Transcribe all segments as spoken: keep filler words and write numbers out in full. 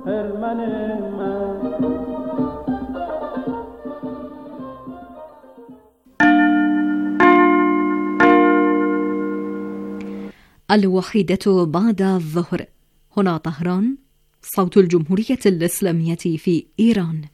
الوحيدة بعد الظهر. هنا طهران، صوت الجمهورية الإسلامية في إيران.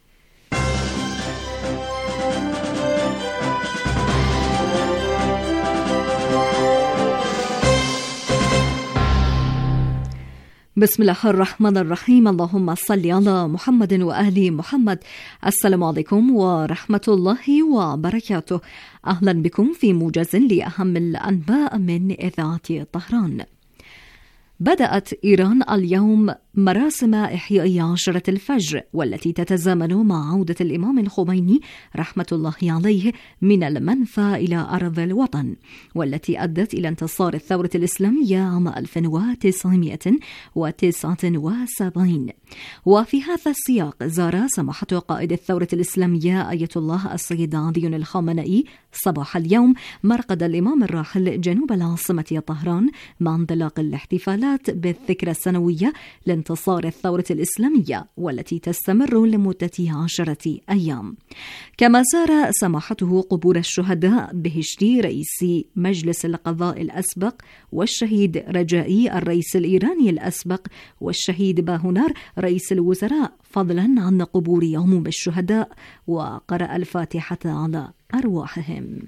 بسم الله الرحمن الرحيم. اللهم صل على محمد وآل محمد. السلام عليكم ورحمة الله وبركاته. أهلا بكم في موجز لأهم الأنباء من إذاعة طهران. بدأت إيران اليوم مراسم إحياء عشرة الفجر، والتي تتزامن مع عودة الإمام الخميني رحمة الله عليه من المنفى إلى أرض الوطن، والتي أدت إلى انتصار الثورة الإسلامية عام ألف وتسعمائة وتسعة وسبعين. وفي هذا السياق زار سماحة قائد الثورة الإسلامية آية الله السيد علي الخامنئي صباح اليوم مرقد الإمام الراحل جنوب العاصمة طهران مع انطلاق الاحتفالات بالذكرى السنوية لانتصار الثورة الإسلامية، والتي تستمر لمدة عشرة أيام. كما زار سماحته قبور الشهداء بهشتي رئيس مجلس القضاء الأسبق والشهيد رجائي الرئيس الإيراني الأسبق والشهيد باهونار رئيس الوزراء، فضلا عن قبور عموم الشهداء، وقرأ الفاتحة على أرواحهم.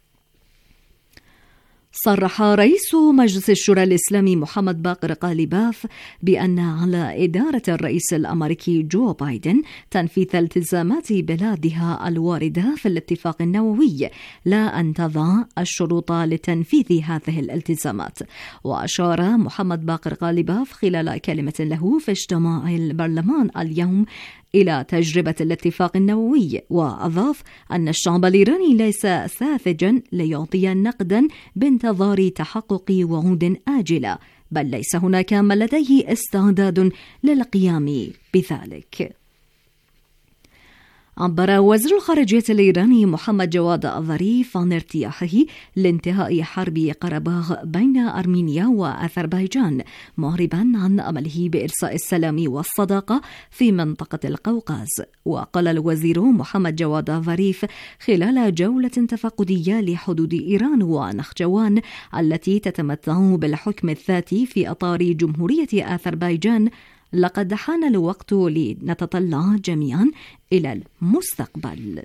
صرح رئيس مجلس الشورى الإسلامي محمد باقر غالباف بأن على إدارة الرئيس الأمريكي جو بايدن تنفيذ التزامات بلادها الواردة في الاتفاق النووي، لا أن تضع الشروط لتنفيذ هذه الالتزامات. وأشار محمد باقر غالباف خلال كلمة له في اجتماع البرلمان اليوم إلى تجربة الاتفاق النووي، وأضاف أن الشعب الإيراني ليس ساذجا ليعطي نقدا بانتظار تحقق وعود آجلة، بل ليس هناك من لديه استعداد للقيام بذلك. عبر وزير الخارجية الإيراني محمد جواد الظريف عن ارتياحه لانتهاء حرب قرباغ بين أرمينيا وأذربيجان، معربا عن أمله بإرساء السلام والصداقة في منطقة القوقاز. وقال الوزير محمد جواد الظريف خلال جولة تفقدية لحدود إيران ونخجوان التي تتمتع بالحكم الذاتي في إطار جمهورية أذربيجان: لقد حان الوقت لنتطلع جميعا إلى المستقبل.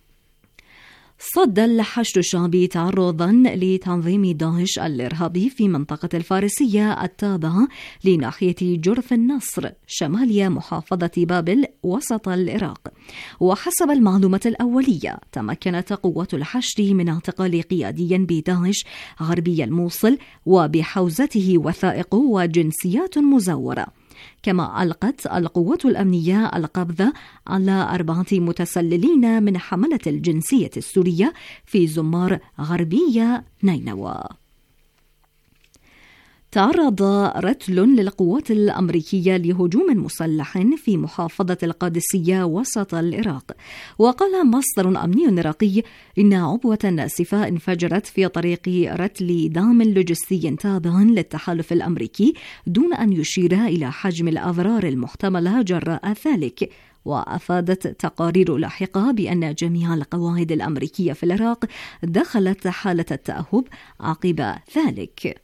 صد الحشد الشعبي تعرضا لتنظيم داعش الإرهابي في منطقة الفارسية التابعة لناحية جرف النصر شمالية محافظة بابل وسط العراق. وحسب المعلومات الأولية تمكنت قوات الحشد من اعتقال قيادي بداعش غربي الموصل وبحوزته وثائق وجنسيات مزورة. كما ألقت القوات الأمنية القبض على أربعة متسللين من حملة الجنسية السورية في زمار غربية نينوى. تعرض رتل للقوات الأمريكية لهجوم مسلح في محافظة القادسية وسط العراق. وقال مصدر أمني عراقي إن عبوة ناسفة انفجرت في طريق رتل دعم لوجستي تابع للتحالف الأمريكي، دون أن يشير إلى حجم الأضرار المحتملة جراء ذلك. وأفادت تقارير لاحقة بأن جميع القواعد الأمريكية في العراق دخلت حالة التأهب عقب ذلك.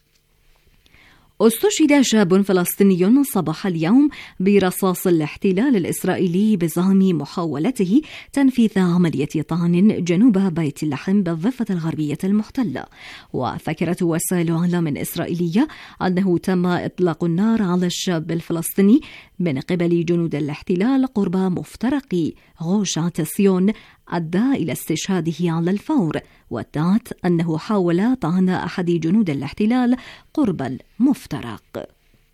استشهد شاب فلسطيني صباح اليوم برصاص الاحتلال الإسرائيلي بزعم محاولته تنفيذ عملية طعن جنوب بيت اللحم بالضفة الغربية المحتلة. وذكرت وسائل إعلام إسرائيلية أنه تم إطلاق النار على الشاب الفلسطيني من قبل جنود الاحتلال قرب مفترق غوش عتسيون، أدى إلى استشهاده على الفور، وادعت أنه حاول طعن أحد جنود الاحتلال قرب المفترق.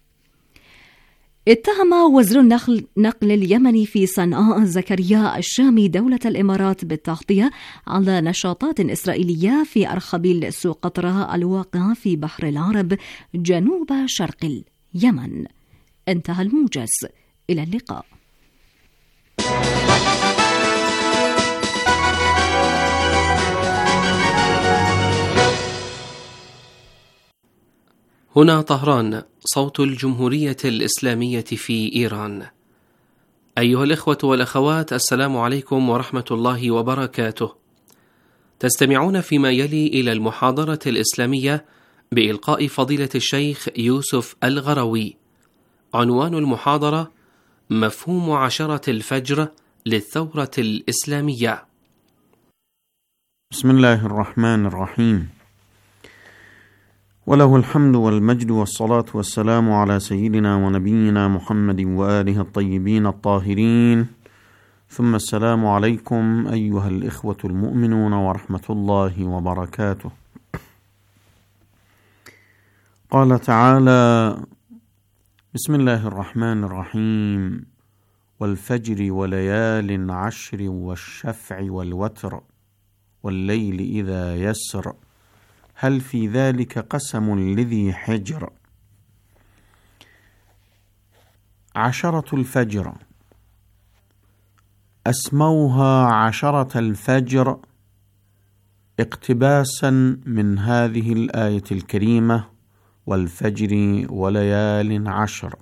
اتهم وزير النقل نقل اليمني في صنعاء زكريا الشامي دولة الإمارات بالتغطية على نشاطات إسرائيلية في أرخبيل سوق قطرة الواقع في بحر العرب جنوب شرق اليمن. انتهى الموجز. إلى اللقاء. هنا طهران، صوت الجمهورية الإسلامية في إيران. أيها الإخوة والأخوات، السلام عليكم ورحمة الله وبركاته. تستمعون فيما يلي إلى المحاضرة الإسلامية بإلقاء فضيلة الشيخ يوسف الغروي. عنوان المحاضرة: مفهوم عشرة الفجر للثورة الإسلامية. بسم الله الرحمن الرحيم، وله الحمد والمجد والصلاة والسلام على سيدنا ونبينا محمد وآله الطيبين الطاهرين، ثم السلام عليكم أيها الإخوة المؤمنون ورحمة الله وبركاته. قال تعالى: بسم الله الرحمن الرحيم، والفجر وليال عشر والشفع والوتر والليل إذا يسر هل في ذلك قسم لذي حجر. عشرة الفجر أسموها عشرة الفجر اقتباسا من هذه الآية الكريمة: والفجر وليال عشر.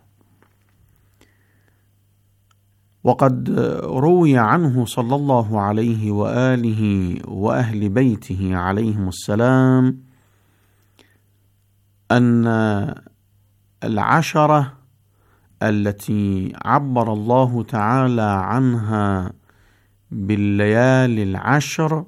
وقد روي عنه صلى الله عليه وآله وأهل بيته عليهم السلام أن العشرة التي عبر الله تعالى عنها بالليالي العشر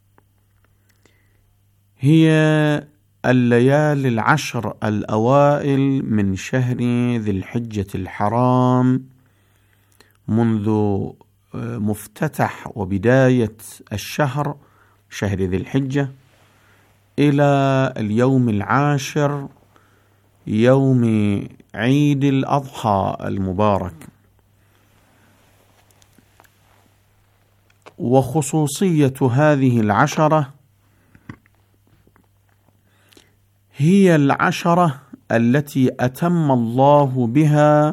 هي الليالي العشر الأوائل من شهر ذي الحجة الحرام، منذ مفتتح وبداية الشهر شهر ذي الحجة إلى اليوم العاشر يوم عيد الأضحى المبارك. وخصوصية هذه العشرة هي العشرة التي أتم الله بها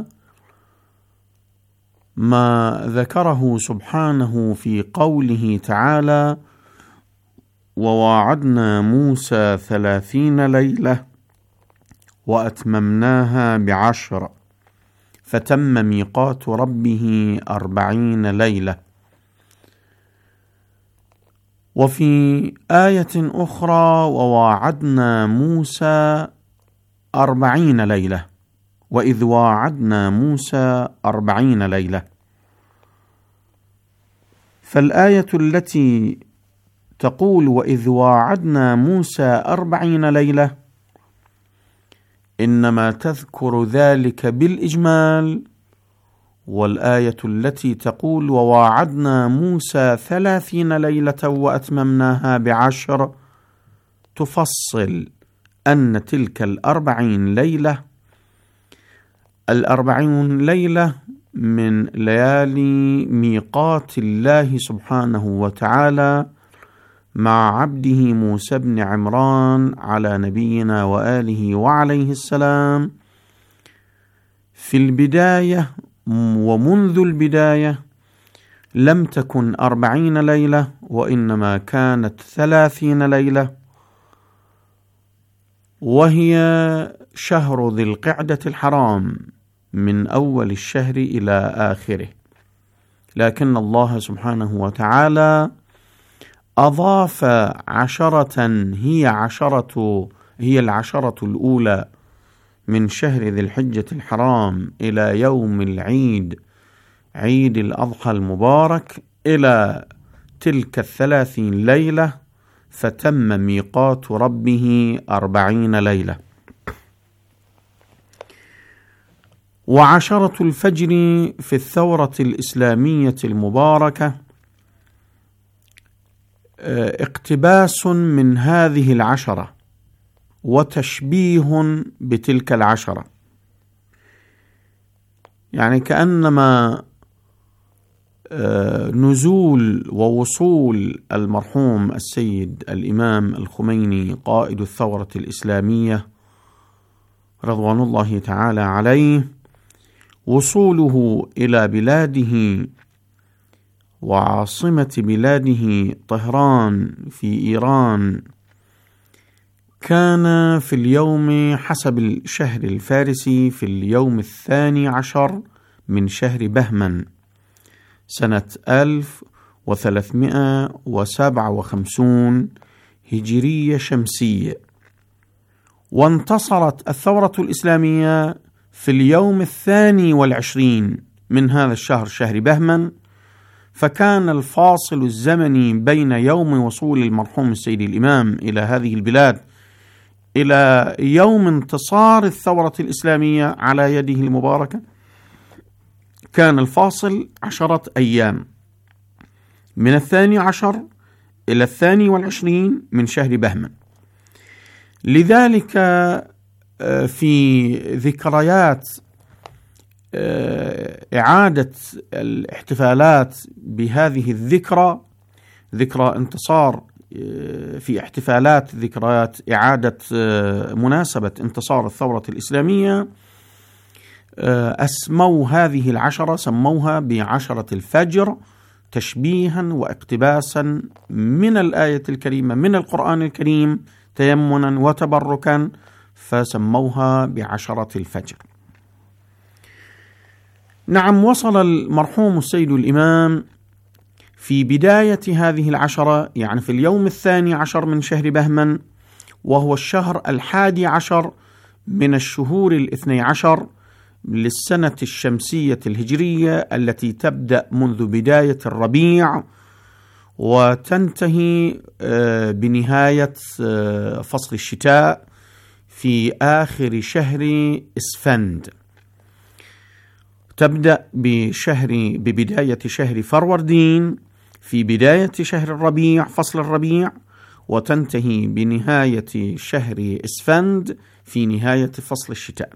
ما ذكره سبحانه في قوله تعالى: وواعدنا موسى ثلاثين ليلة وأتممناها بعشر فتم ميقات ربه أربعين ليلة. وفي آية أخرى: وواعدنا موسى أربعين ليلة، وإذ واعدنا موسى أربعين ليلة. فالآية التي تقول وإذ واعدنا موسى أربعين ليلة إنما تذكر ذلك بالإجمال، والآية التي تقول وواعدنا موسى ثلاثين ليلة وأتممناها بعشر تفصل أن تلك الأربعين ليلة الأربعين ليلة من ليالي ميقات الله سبحانه وتعالى مع عبده موسى بن عمران على نبينا وآله وعليه السلام في البداية. ومنذ البداية لم تكن أربعين ليلة، وإنما كانت ثلاثين ليلة، وهي شهر ذي القعدة الحرام من أول الشهر إلى آخره. لكن الله سبحانه وتعالى أضاف عشرة هي عشرة هي العشرة الأولى من شهر ذي الحجة الحرام إلى يوم العيد عيد الأضحى المبارك إلى تلك الثلاثين ليلة، فتم ميقات ربه أربعين ليلة. وعشرة الفجر في الثورة الإسلامية المباركة اقتباس من هذه العشرة وتشبيه بتلك العشرة، يعني كأنما نزول ووصول المرحوم السيد الإمام الخميني قائد الثورة الإسلامية رضوان الله تعالى عليه، وصوله إلى بلاده وعاصمة بلاده طهران في إيران كان في اليوم حسب الشهر الفارسي في اليوم الثاني عشر من شهر بهمن سنة ألف وثلاثمائة وسبعة وخمسين هجرية شمسية، وانتصرت الثورة الإسلامية في اليوم الثاني والعشرين من هذا الشهر شهر بهمن، فكان الفاصل الزمني بين يوم وصول المرحوم السيد الإمام إلى هذه البلاد إلى يوم انتصار الثورة الإسلامية على يده المباركة كان الفاصل عشرة أيام، من الثاني عشر إلى الثاني والعشرين من شهر بهمن. لذلك في ذكريات إعادة الاحتفالات بهذه الذكرى، ذكرى انتصار، في احتفالات ذكريات إعادة مناسبة انتصار الثورة الإسلامية، أسموا هذه العشرة سموها بعشرة الفجر تشبيها واقتباسا من الآية الكريمة من القرآن الكريم تيمنا وتبركا، فسموها بعشرة الفجر. نعم، وصل المرحوم السيد الإمام في بداية هذه العشرة، يعني في اليوم الثاني عشر من شهر بهمن، وهو الشهر الحادي عشر من الشهور الاثني عشر للسنة الشمسية الهجرية التي تبدأ منذ بداية الربيع وتنتهي بنهاية فصل الشتاء في آخر شهر إسفند. تبدأ بشهر ببداية شهر فروردين في بداية شهر الربيع فصل الربيع، وتنتهي بنهاية شهر إسفند في نهاية فصل الشتاء.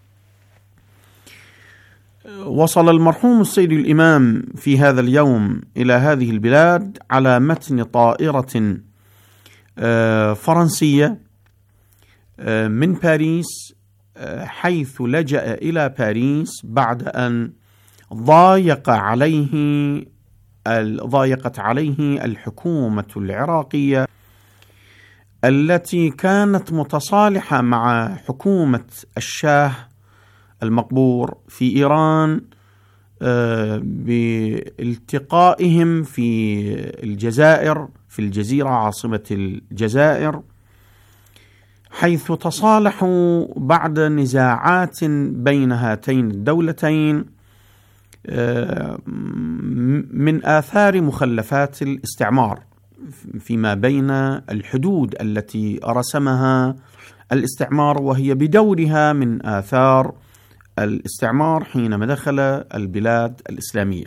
وصل المرحوم السيد الإمام في هذا اليوم إلى هذه البلاد على متن طائرة فرنسية من باريس، حيث لجأ إلى باريس بعد أن ضايق عليه ضايقت عليه الحكومة العراقية التي كانت متصالحة مع حكومة الشاه المقبور في إيران بالتقائهم في الجزائر في الجزيرة عاصمة الجزائر، حيث تصالحوا بعد نزاعات بين هاتين الدولتين من آثار مخلفات الاستعمار فيما بين الحدود التي رسمها الاستعمار، وهي بدورها من آثار الاستعمار حينما دخل البلاد الإسلامية.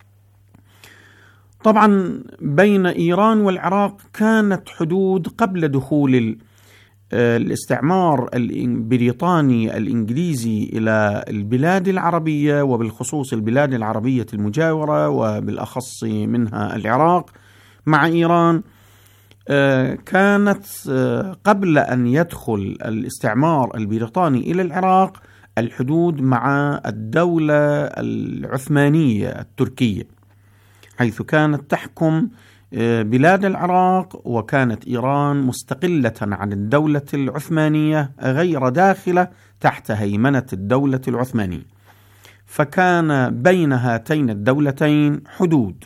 طبعا بين إيران والعراق كانت حدود قبل دخول الاستعمار البريطاني الإنجليزي إلى البلاد العربية، وبالخصوص البلاد العربية المجاورة وبالأخص منها العراق مع إيران، كانت قبل أن يدخل الاستعمار البريطاني إلى العراق الحدود مع الدولة العثمانية التركية، حيث كانت تحكم بلاد العراق، وكانت إيران مستقلة عن الدولة العثمانية غير داخلة تحت هيمنة الدولة العثمانية، فكان بين هاتين الدولتين حدود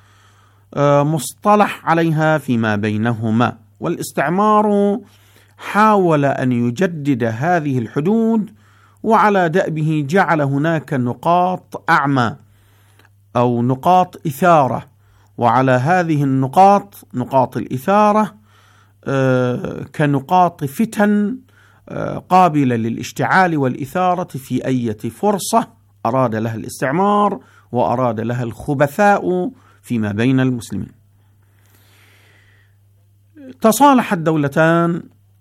مصطلح عليها فيما بينهما، والاستعمار حاول أن يجدد هذه الحدود، وعلى دأبه جعل هناك نقاط أعمى أو نقاط إثارة، وعلى هذه النقاط نقاط الإثارة كنقاط فتن قابلة للاشتعال والإثارة في أي فرصة أراد لها الاستعمار وأراد لها الخبثاء فيما بين المسلمين. تصالح الدولتان،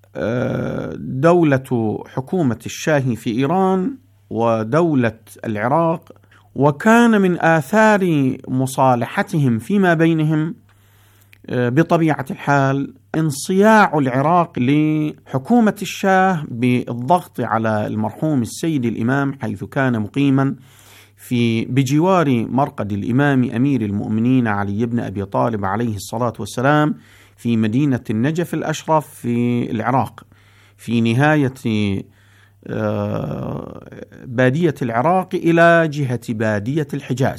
دولة حكومة الشاه في إيران ودولة العراق، وكان من آثار مصالحتهم فيما بينهم بطبيعة الحال انصياع العراق لحكومة الشاه بالضغط على المرحوم السيد الإمام، حيث كان مقيما في بجوار مرقد الإمام أمير المؤمنين علي بن أبي طالب عليه الصلاة والسلام في مدينة النجف الأشرف في العراق، في نهاية بادية العراق إلى جهة بادية الحجاز.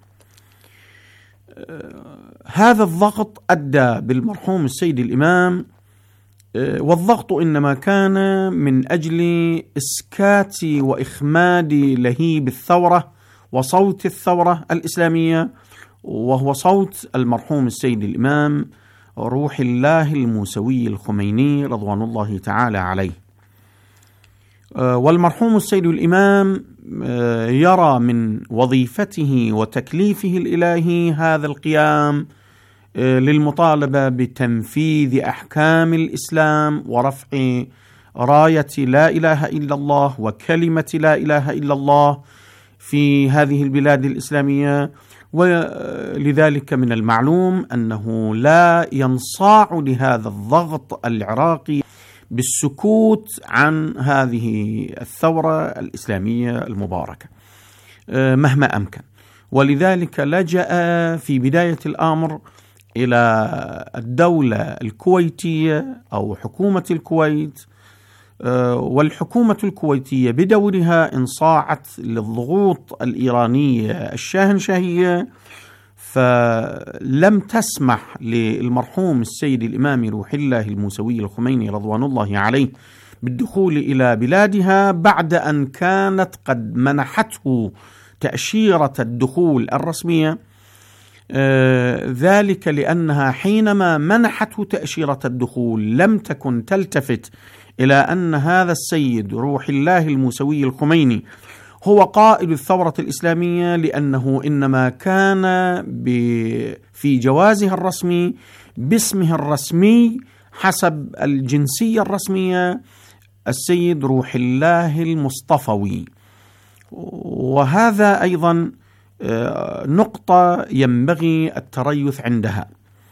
هذا الضغط أدى بالمرحوم السيد الإمام، والضغط إنما كان من أجل إسكات وإخماد لهيب الثورة وصوت الثورة الإسلامية، وهو صوت المرحوم السيد الإمام روح الله الموسوي الخميني رضوان الله تعالى عليه. والمرحوم السيد الإمام يرى من وظيفته وتكليفه الإلهي هذا القيام للمطالبة بتنفيذ أحكام الإسلام ورفع راية لا إله إلا الله وكلمة لا إله إلا الله في هذه البلاد الإسلامية. ولذلك من المعلوم أنه لا ينصاع لهذا الضغط العراقي بالسكوت عن هذه الثورة الإسلامية المباركة مهما أمكن، ولذلك لجأ في بداية الأمر إلى الدولة الكويتية أو حكومة الكويت، والحكومة الكويتية بدورها انصاعت للضغوط الإيرانية الشاهنشاهية، فلم تسمح للمرحوم السيد الإمام روح الله الموسوي الخميني رضوان الله عليه بالدخول إلى بلادها بعد أن كانت قد منحته تأشيرة الدخول الرسمية. ذلك لأنها حينما منحته تأشيرة الدخول لم تكن تلتفت إلى أن هذا السيد روح الله الموسوي الخميني هو قائد الثورة الإسلامية، لأنه إنما كان في جوازها الرسمي باسمه الرسمي حسب الجنسية الرسمية السيد روح الله المصطفوي. وهذا أيضا نقطة ينبغي التريث عندها.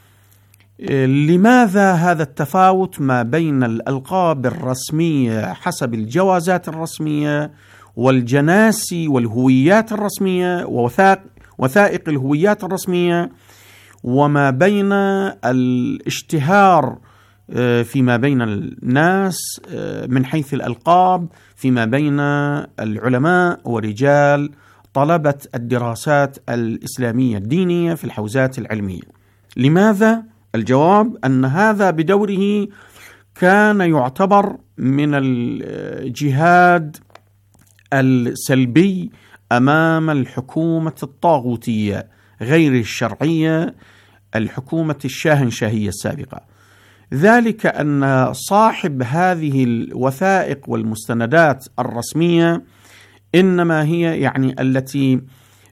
لماذا هذا التفاوت ما بين الألقاب الرسمية حسب الجوازات الرسمية والجناسي والهويات الرسمية ووثائق الهويات الرسمية، وما بين الاشتهار فيما بين الناس من حيث الألقاب فيما بين العلماء ورجال طلبة الدراسات الإسلامية الدينية في الحوزات العلمية؟ لماذا؟ الجواب أن هذا بدوره كان يعتبر من الجهاد السلبي أمام الحكومة الطاغوتية غير الشرعية، الحكومة الشاهنشاهية السابقة. ذلك أن صاحب هذه الوثائق والمستندات الرسمية إنما هي يعني التي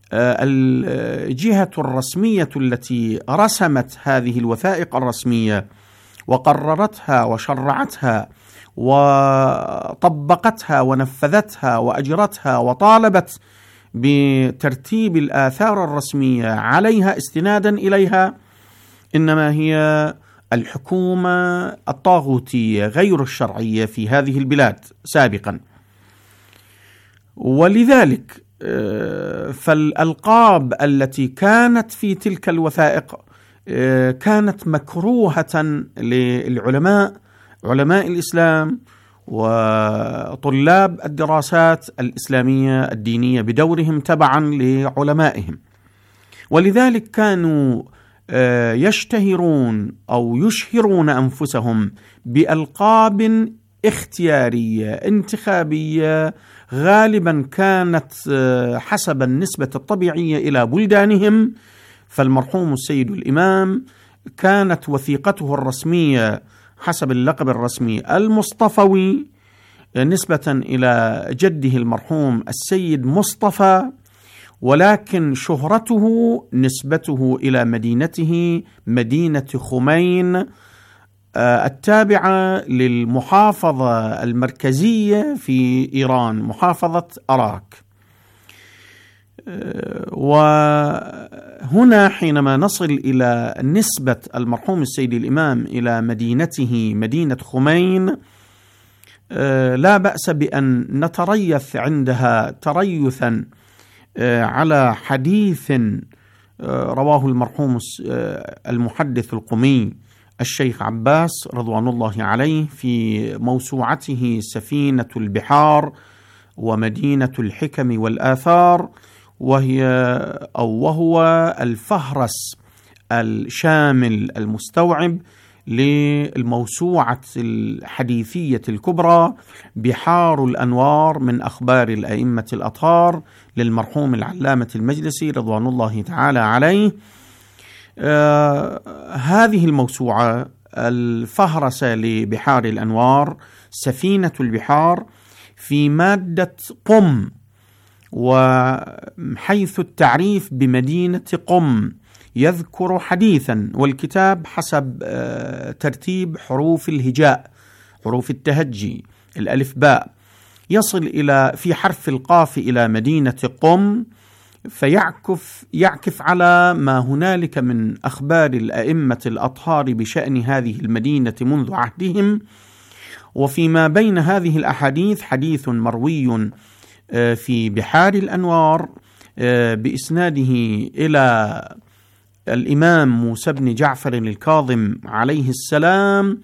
الجهة الرسمية التي رسمت هذه الوثائق الرسمية وقررتها وشرعتها وطبقتها ونفذتها وأجرتها وطالبت بترتيب الآثار الرسمية عليها استنادا إليها، إنما هي الحكومة الطاغوتية غير الشرعية في هذه البلاد سابقا. ولذلك فالألقاب التي كانت في تلك الوثائق كانت مكروهة للعلماء، علماء الإسلام وطلاب الدراسات الإسلامية الدينية بدورهم تبعا لعلمائهم. ولذلك كانوا يشتهرون أو يشهرون أنفسهم بألقاب اختيارية انتخابية غالبا كانت حسب النسبة الطبيعية إلى بلدانهم. فالمرحوم السيد الإمام كانت وثيقته الرسمية حسب اللقب الرسمي المصطفوي نسبة إلى جده المرحوم السيد مصطفى، ولكن شهرته نسبته إلى مدينته مدينة خمين التابعة للمحافظة المركزية في إيران، محافظة أراك. وهنا حينما نصل إلى نسبة المرحوم السيد الإمام إلى مدينته مدينة خمين لا بأس بأن نتريث عندها تريثا على حديث رواه المرحوم المحدث القمي الشيخ عباس رضوان الله عليه في موسوعته سفينة البحار ومدينة الحكم والآثار، وهي أو وهو الفهرس الشامل المستوعب للموسوعة الحديثية الكبرى بحار الأنوار من أخبار الأئمة الأطهار للمرحوم العلامة المجلسي رضوان الله تعالى عليه. آه هذه الموسوعة الفهرسة لبحار الأنوار سفينة البحار في مادة قم، وحيث التعريف بمدينة قم يذكر حديثا، والكتاب حسب ترتيب حروف الهجاء، حروف التهجي الألف باء، يصل إلى في حرف القاف إلى مدينة قم، فيعكف يعكف على ما هنالك من أخبار الأئمة الأطهار بشأن هذه المدينة منذ عهدهم. وفيما بين هذه الأحاديث حديث مروي في بحار الأنوار بإسناده إلى الإمام موسى بن جعفر الكاظم عليه السلام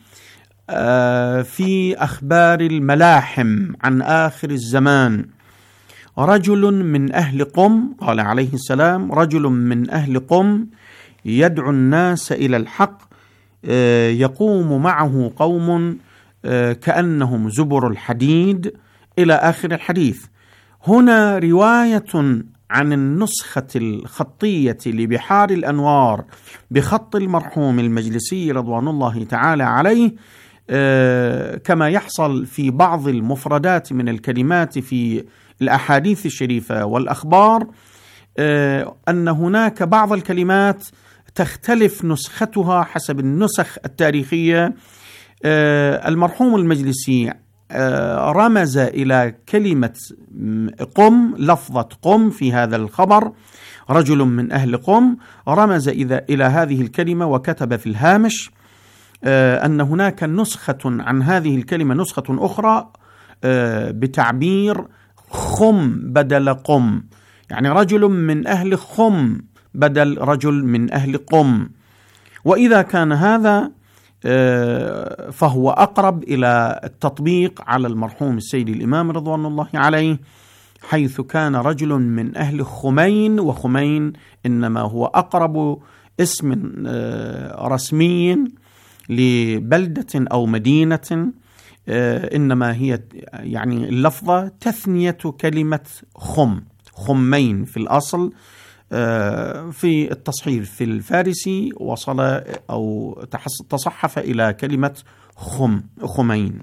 في أخبار الملاحم عن آخر الزمان: رجل من أهل قم، قال عليه السلام: رجل من أهل قم يدعو الناس إلى الحق، يقوم معه قوم كأنهم زبر الحديد، إلى آخر الحديث. هنا رواية عن النسخة الخطية لبحار الأنوار بخط المرحوم المجلسي رضوان الله تعالى عليه، كما يحصل في بعض المفردات من الكلمات في الأحاديث الشريفة والأخبار، أن هناك بعض الكلمات تختلف نسختها حسب النسخ التاريخية. المرحوم المجلسي رمز إلى كلمة قم، لفظة قم في هذا الخبر، رجل من أهل قم، رمز إلى هذه الكلمة وكتب في الهامش أن هناك نسخة عن هذه الكلمة، نسخة أخرى بتعبير خم بدل قم، يعني رجل من أهل خم بدل رجل من أهل قم. وإذا كان هذا فهو أقرب إلى التطبيق على المرحوم السيد الإمام رضوان الله عليه، حيث كان رجل من أهل خمين، وخمين إنما هو أقرب اسم رسمي لبلدة أو مدينة، إنما هي يعني اللفظة تثنية كلمة خم، خمين في الأصل. في التصحيف في الفارسي وصل أو تصحف إلى كلمة خم، خمين.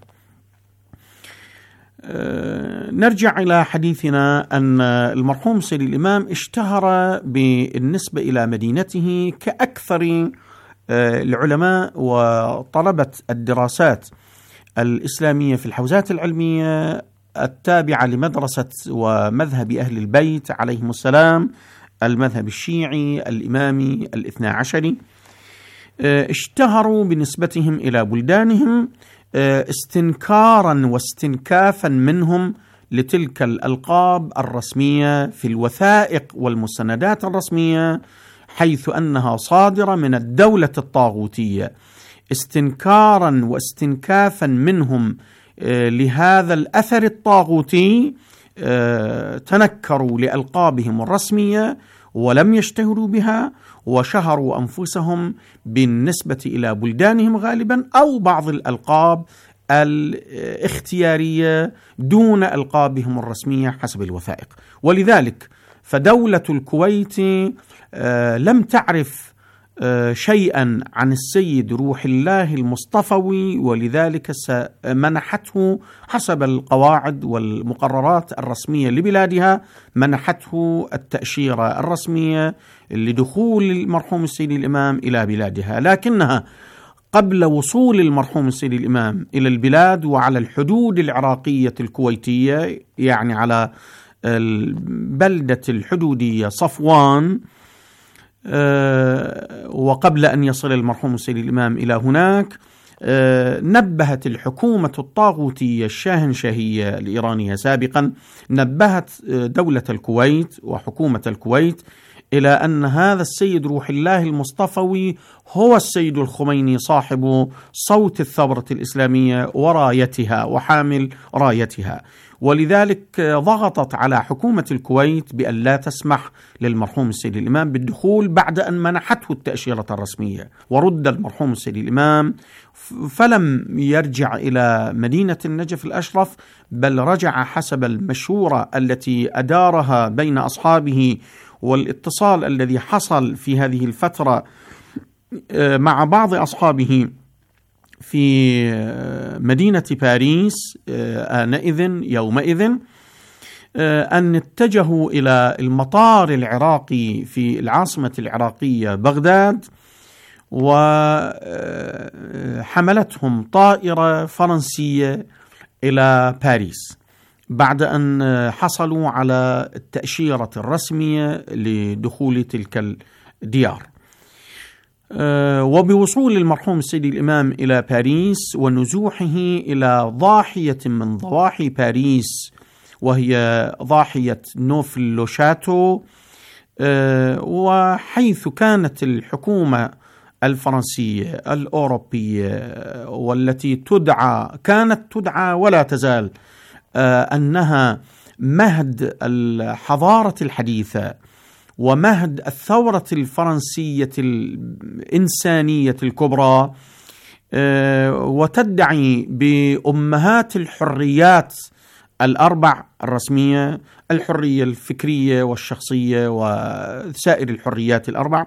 نرجع إلى حديثنا أن المرحوم سيد الإمام اشتهر بالنسبة إلى مدينته كأكثر العلماء وطلبة الدراسات الإسلامية في الحوزات العلمية التابعة لمدرسة ومذهب أهل البيت عليهم السلام، المذهب الشيعي الإمامي الاثنى عشري. اشتهروا بنسبتهم إلى بلدانهم استنكارا واستنكافا منهم لتلك الألقاب الرسمية في الوثائق والمستندات الرسمية، حيث أنها صادرة من الدولة الطاغوتية، استنكارا واستنكافا منهم لهذا الأثر الطاغوتي. تنكروا لألقابهم الرسمية ولم يشتهروا بها، وشهروا أنفسهم بالنسبة إلى بلدانهم غالبا أو بعض الألقاب الاختيارية دون ألقابهم الرسمية حسب الوثائق. ولذلك فدولة الكويت لم تعرف شيئا عن السيد روح الله المصطفوي، ولذلك منحته حسب القواعد والمقررات الرسمية لبلادها، منحته التأشيرة الرسمية لدخول المرحوم السيد الإمام إلى بلادها. لكنها قبل وصول المرحوم السيد الإمام إلى البلاد وعلى الحدود العراقية الكويتية، يعني على البلدة الحدودية صفوان، وقبل أن يصل المرحوم السيد الإمام إلى هناك، نبهت الحكومة الطاغوتية الشاهنشاهية الإيرانية سابقا، نبهت دولة الكويت وحكومة الكويت إلى أن هذا السيد روح الله المصطفوي هو السيد الخميني صاحب صوت الثورة الإسلامية ورايتها وحامل رايتها. ولذلك ضغطت على حكومة الكويت بأن لا تسمح للمرحوم السيد الإمام بالدخول بعد أن منحته التأشيرة الرسمية، ورد المرحوم السيد الإمام فلم يرجع إلى مدينة النجف الأشرف، بل رجع حسب المشورة التي أدارها بين أصحابه والاتصال الذي حصل في هذه الفترة مع بعض أصحابه في مدينة باريس آنئذ يومئذ، أن اتجهوا إلى المطار العراقي في العاصمة العراقية بغداد، وحملتهم طائرة فرنسية إلى باريس بعد أن حصلوا على التأشيرة الرسمية لدخول تلك الديار. وبوصول المرحوم السيد الإمام إلى باريس ونزوحه إلى ضاحية من ضواحي باريس وهي ضاحية نوفل شاتو، وحيث كانت الحكومة الفرنسية الأوروبية والتي تدعى كانت تدعى ولا تزال أنها مهد الحضارة الحديثة ومهد الثورة الفرنسية الإنسانية الكبرى، وتدعي بأمهات الحريات الأربع الرسمية، الحرية الفكرية والشخصية وسائر الحريات الأربع.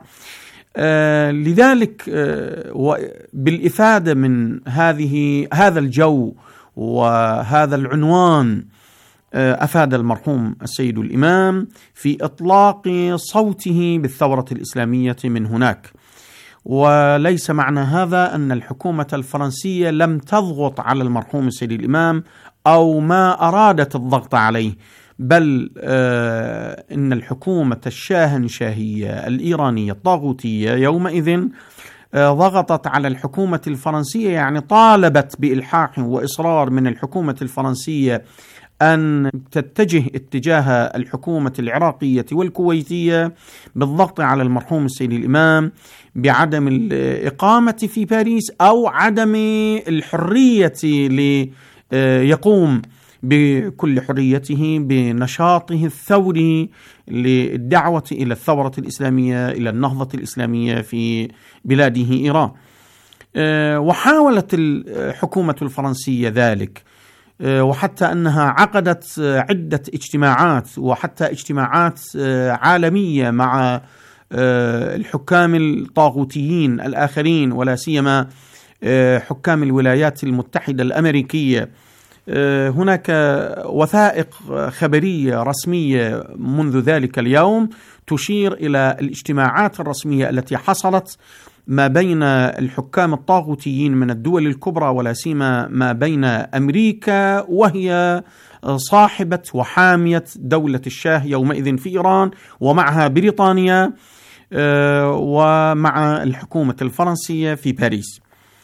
لذلك بالإفادة من هذه هذا الجو وهذا العنوان أفاد المرحوم السيد الإمام في إطلاق صوته بالثورة الإسلامية من هناك. وليس معنى هذا أن الحكومة الفرنسية لم تضغط على المرحوم السيد الإمام أو ما أرادت الضغط عليه، بل آه إن الحكومة الشاهنشاهية الإيرانية الطاغوتية يومئذ آه ضغطت على الحكومة الفرنسية، يعني طالبت بإلحاح وإصرار من الحكومة الفرنسية أن تتجه اتجاه الحكومة العراقية والكويتية بالضغط على المرحوم السيد الإمام بعدم الإقامة في باريس أو عدم الحرية ليقوم بكل حريته بنشاطه الثوري للدعوة إلى الثورة الإسلامية، إلى النهضة الإسلامية في بلاده إيران. وحاولت الحكومة الفرنسية ذلك، وحتى أنها عقدت عدة اجتماعات وحتى اجتماعات عالمية مع الحكام الطاغوتيين الآخرين، ولا سيما حكام الولايات المتحدة الأمريكية. هناك وثائق خبرية رسمية منذ ذلك اليوم تشير إلى الاجتماعات الرسمية التي حصلت ما بين الحكام الطاغوتيين من الدول الكبرى، ولا سيما ما بين أمريكا وهي صاحبة وحامية دولة الشاه يومئذ في إيران، ومعها بريطانيا، ومع الحكومة الفرنسية في باريس.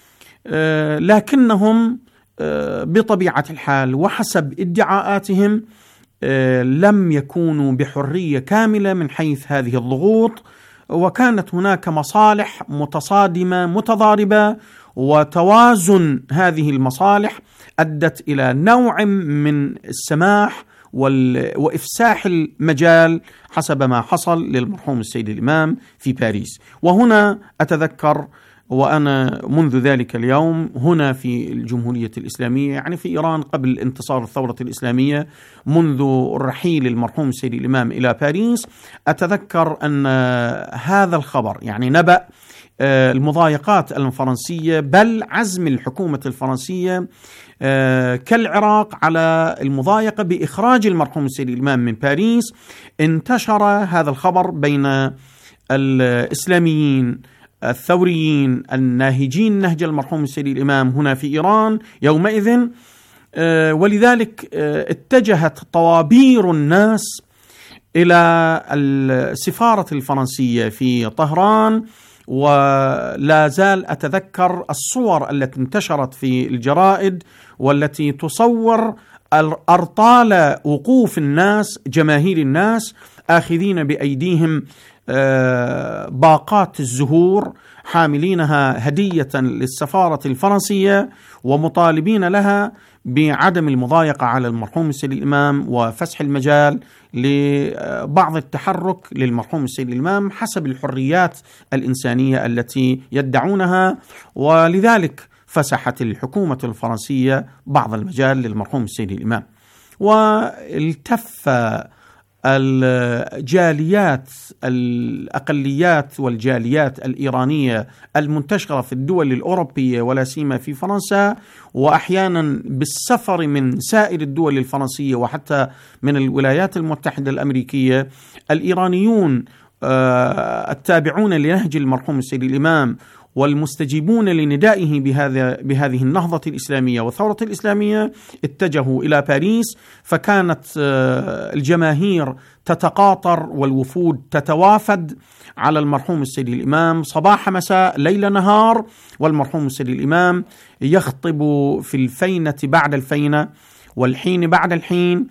لكنهم بطبيعة الحال وحسب ادعاءاتهم لم يكونوا بحرية كاملة من حيث هذه الضغوط، وكانت هناك مصالح متصادمة متضاربة، وتوازن هذه المصالح أدت إلى نوع من السماح وإفساح المجال حسب ما حصل للمرحوم السيد الإمام في باريس. وهنا أتذكر وأنا منذ ذلك اليوم هنا في الجمهورية الإسلامية، يعني في إيران قبل انتصار الثورة الإسلامية، منذ رحيل المرحوم السيد الإمام إلى باريس، أتذكر أن هذا الخبر يعني نبأ المضايقات الفرنسية، بل عزم الحكومة الفرنسية كالعراق على المضايقة بإخراج المرحوم السيد الإمام من باريس. انتشر هذا الخبر بين الإسلاميين الثوريين الناهجين نهج المرحوم السيد الإمام هنا في إيران يومئذ، ولذلك اتجهت طوابير الناس إلى السفارة الفرنسية في طهران. ولا زال أتذكر الصور التي انتشرت في الجرائد والتي تصور أرطال وقوف الناس، جماهير الناس آخذين بأيديهم باقات الزهور حاملينها هدية للسفارة الفرنسية، ومطالبين لها بعدم المضايقة على المرحوم السيد الإمام وفسح المجال لبعض التحرك للمرحوم السيد الإمام حسب الحريات الإنسانية التي يدعونها. ولذلك فسحت الحكومة الفرنسية بعض المجال للمرحوم السيد الإمام. والتف الجاليات الأقليات والجاليات الإيرانية المنتشرة في الدول الأوروبية ولا سيما في فرنسا، وأحيانا بالسفر من سائر الدول الفرنسية وحتى من الولايات المتحدة الأمريكية، الإيرانيون التابعون لنهج المرحوم السيد الإمام والمستجيبون لندائه بهذا بهذه النهضة الإسلامية والثورة الإسلامية اتجهوا إلى باريس، فكانت الجماهير تتقاطر والوفود تتوافد على المرحوم السيد الإمام صباح مساء ليل نهار، والمرحوم السيد الإمام يخطب في الفينة بعد الفينة والحين بعد الحين،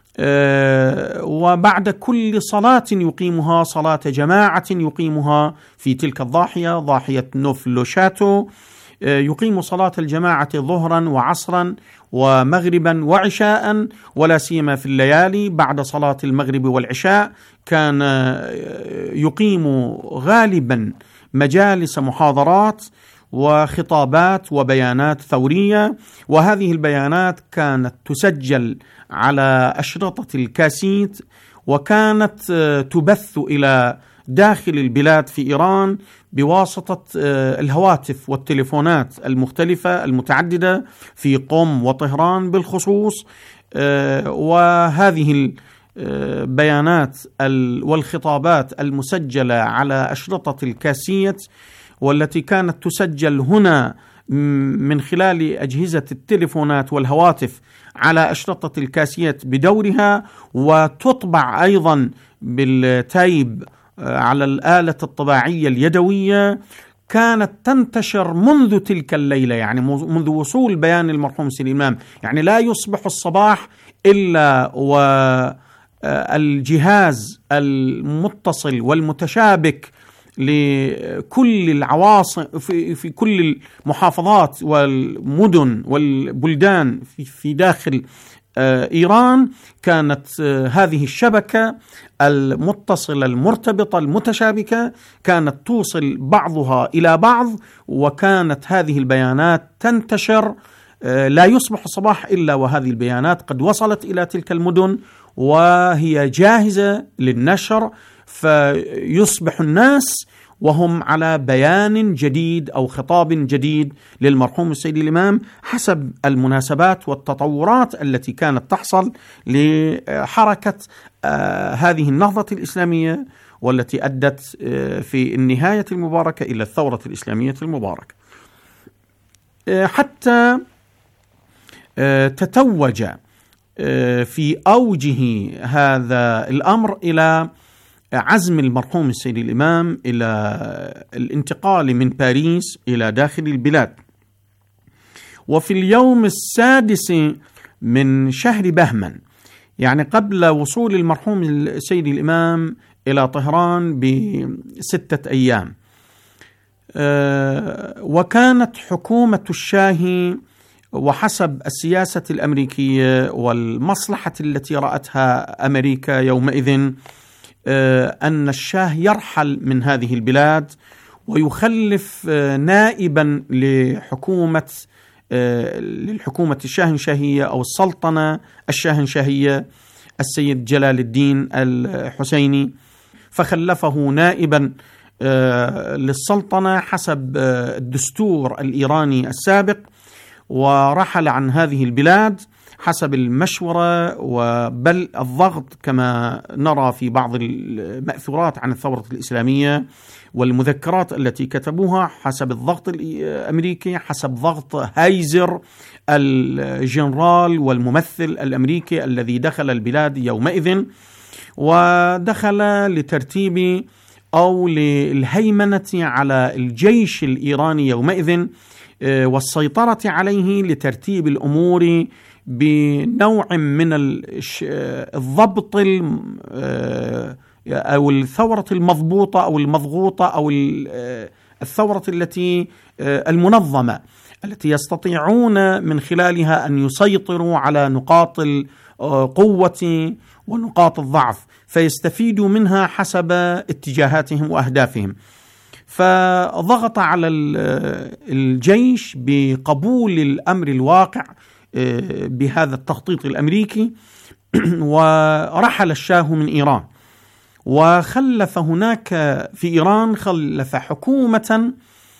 وبعد كل صلاة يقيمها صلاة جماعة يقيمها في تلك الضاحية ضاحية نوف لو شاتو، يقيم صلاة الجماعة ظهرا وعصرا ومغربا وعشاء، ولا سيما في الليالي بعد صلاة المغرب والعشاء كان يقيم غالبا مجالس محاضرات وخطابات وبيانات ثورية، وهذه البيانات كانت تسجل على أشرطة الكاسيت وكانت تبث إلى داخل البلاد في إيران بواسطة الهواتف والتليفونات المختلفة المتعددة في قم وطهران بالخصوص. وهذه البيانات والخطابات المسجلة على أشرطة الكاسيت والتي كانت تسجل هنا من خلال أجهزة التليفونات والهواتف على أشرطة الكاسيت بدورها، وتطبع أيضا بالتايب على الآلة الطباعية اليدوية، كانت تنتشر منذ تلك الليلة، يعني منذ وصول بيان المرحوم السيد الإمام، يعني لا يصبح الصباح إلا والجهاز المتصل والمتشابك لكل العواصم في, في كل المحافظات والمدن والبلدان في, في داخل إيران، كانت هذه الشبكة المتصلة المرتبطة المتشابكة كانت توصل بعضها إلى بعض، وكانت هذه البيانات تنتشر، لا يصبح الصباح إلا وهذه البيانات قد وصلت إلى تلك المدن وهي جاهزة للنشر، فيصبح الناس وهم على بيان جديد أو خطاب جديد للمرحوم السيد الإمام حسب المناسبات والتطورات التي كانت تحصل لحركة آه هذه النهضة الإسلامية، والتي أدت آه في النهاية المباركة إلى الثورة الإسلامية المباركة، آه حتى آه تتوج آه في أوجه هذا الأمر إلى عزم المرحوم السيد الإمام إلى الانتقال من باريس إلى داخل البلاد. وفي اليوم السادس من شهر بهمن، يعني قبل وصول المرحوم السيد الإمام إلى طهران بستة أيام، وكانت حكومة الشاه وحسب السياسة الأمريكية والمصلحة التي رأتها أمريكا يومئذ أن الشاه يرحل من هذه البلاد ويخلف نائبا لحكومة للحكومة الشاهنشاهية أو السلطنة الشاهنشاهية السيد جلال الدين الحسيني، فخلفه نائبا للسلطنة حسب الدستور الإيراني السابق، ورحل عن هذه البلاد حسب المشورة وبل الضغط كما نرى في بعض المأثورات عن الثورة الإسلامية والمذكرات التي كتبوها، حسب الضغط الأمريكي، حسب ضغط هايزر الجنرال والممثل الأمريكي الذي دخل البلاد يومئذ، ودخل لترتيب أو للهيمنة على الجيش الإيراني يومئذ والسيطرة عليه لترتيب الأمور بنوع من الضبط أو الثورة المضبوطة أو المضغوطة أو الثورة التي المنظمة التي يستطيعون من خلالها أن يسيطروا على نقاط القوة ونقاط الضعف فيستفيدوا منها حسب اتجاهاتهم وأهدافهم. فضغط على الجيش بقبول الأمر الواقع بهذا التخطيط الأمريكي، ورحل الشاه من إيران، وخلف هناك في إيران خلف حكومة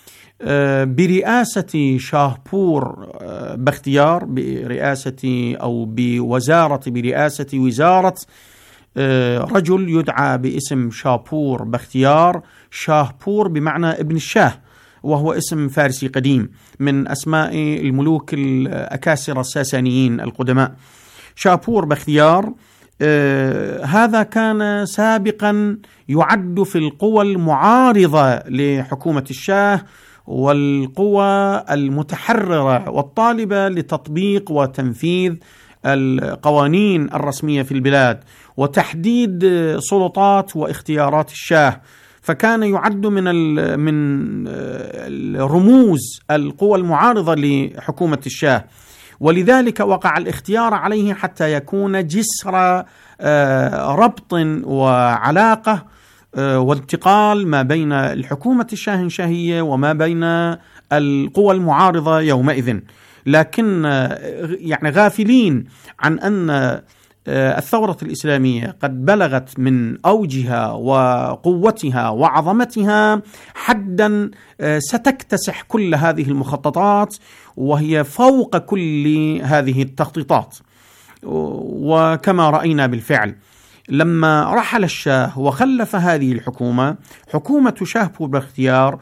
برئاسة شاهبور بختيار، برئاسة أو بوزارة برئاسة وزارة رجل يدعى باسم شاهبور بختيار. شاهبور بمعنى ابن الشاه، وهو اسم فارسي قديم من أسماء الملوك الأكاسرة الساسانيين القدماء. شاهبور بختيار آه هذا كان سابقا يعد في القوى المعارضة لحكومة الشاه والقوى المتحررة والطالبة لتطبيق وتنفيذ القوانين الرسمية في البلاد وتحديد سلطات واختيارات الشاه، فكان يعد من من الرموز القوى المعارضة لحكومة الشاه، ولذلك وقع الاختيار عليه حتى يكون جسر ربط وعلاقة وانتقال ما بين الحكومة الشاهنشاهية وما بين القوى المعارضة يومئذ. لكن يعني غافلين عن أن الثورة الإسلامية قد بلغت من أوجها وقوتها وعظمتها حدا ستكتسح كل هذه المخططات، وهي فوق كل هذه التخطيطات. وكما رأينا بالفعل لما رحل الشاه وخلف هذه الحكومة، حكومة شاهبور بختيار،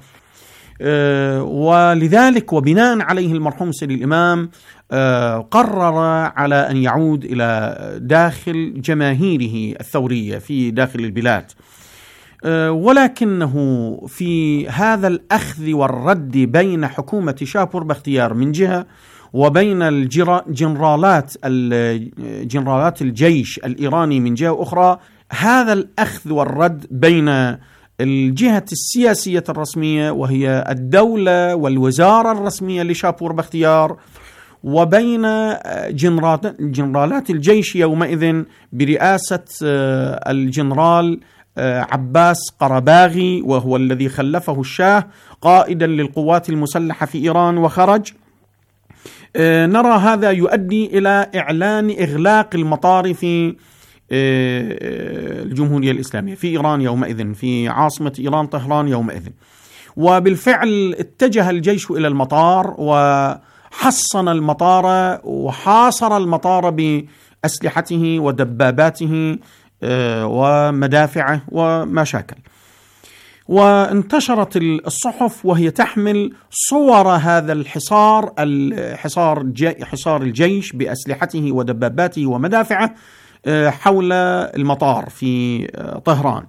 ولذلك وبناء عليه المرحوم سيد الإمام قرر على أن يعود إلى داخل جماهيره الثورية في داخل البلاد، ولكنه في هذا الأخذ والرد بين حكومة شاهبور بختيار من جهة وبين الجنرالات جنرالات الجيش الإيراني من جهة أخرى، هذا الأخذ والرد بين الجهة السياسية الرسمية وهي الدولة والوزارة الرسمية لشاهبور بختيار، وبين جنرالات الجيش يومئذ برئاسة الجنرال عباس قرباغي، وهو الذي خلفه الشاه قائدا للقوات المسلحة في إيران وخرج. نرى هذا يؤدي إلى إعلان إغلاق المطار في الجمهورية الإسلامية في إيران يومئذ، في عاصمة إيران طهران يومئذ. وبالفعل اتجه الجيش إلى المطار وحصن المطار وحاصر المطار بأسلحته ودباباته ومدافعه وما شاكل. وانتشرت الصحف وهي تحمل صور هذا الحصار الحصار حصار الجيش بأسلحته ودباباته ومدافعه حول المطار في طهران،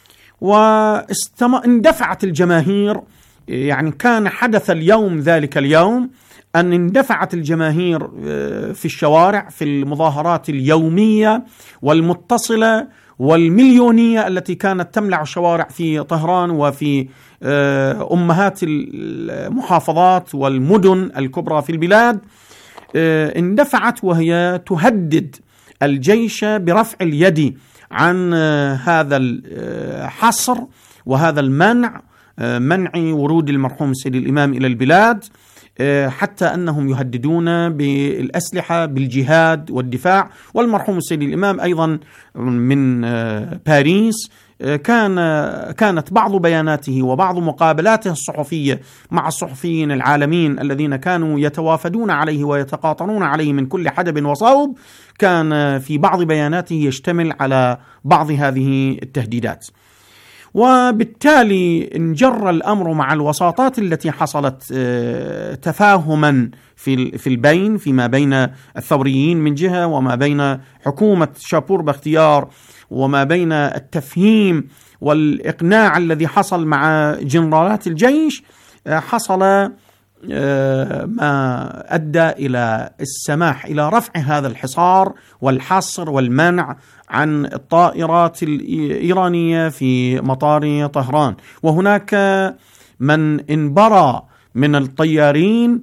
واندفعت الجماهير. يعني كان حدث اليوم ذلك اليوم أن اندفعت الجماهير في الشوارع في المظاهرات اليومية والمتصلة والمليونية التي كانت تملأ الشوارع في طهران وفي أمهات المحافظات والمدن الكبرى في البلاد. اندفعت وهي تهدد الجيش برفع اليد عن هذا الحصر وهذا المنع، منع ورود المرحوم سيد الإمام إلى البلاد، حتى أنهم يهددون بالأسلحة بالجهاد والدفاع. والمرحوم سيد الإمام أيضا من باريس كان كانت بعض بياناته وبعض مقابلاته الصحفية مع الصحفيين العالمين الذين كانوا يتوافدون عليه ويتقاطرون عليه من كل حدب وصوب، كان في بعض بياناته يشتمل على بعض هذه التهديدات. وبالتالي انجر الأمر مع الوساطات التي حصلت تفاهما في في البين فيما بين الثوريين من جهة وما بين حكومة شاهبور بختيار، وما بين التفهيم والإقناع الذي حصل مع جنرالات الجيش. حصل ما أدى إلى السماح إلى رفع هذا الحصار والحصر والمنع عن الطائرات الإيرانية في مطار طهران. وهناك من انبرى من الطيارين